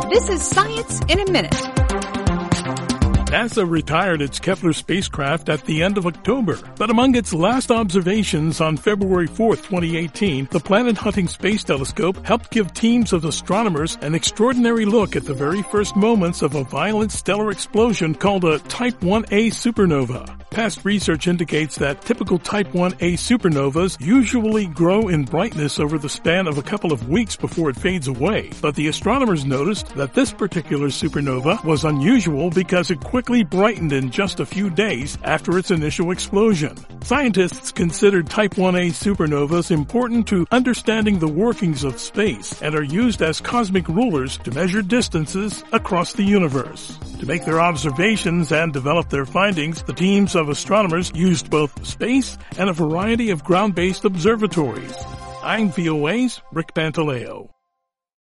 This is Science in a Minute. NASA retired its Kepler spacecraft at the end of October, but among its last observations on February 4th, 2018, the Planet Hunting Space Telescope helped give teams of astronomers an extraordinary look at the very first moments of a violent stellar explosion called a Type 1a supernova. Past research indicates that typical Type 1a supernovas usually grow in brightness over the span of a couple of weeks before it fades away, but the astronomers noticed that this particular supernova was unusual because it quickly brightened in just a few days after its initial explosion. Scientists considered Type 1a supernovas important to understanding the workings of space and are used as cosmic rulers to measure distances across the universe. To make their observations and develop their findings, the teams of astronomers used both space and a variety of ground-based observatories. I'm VOA's Rick Pantaleo.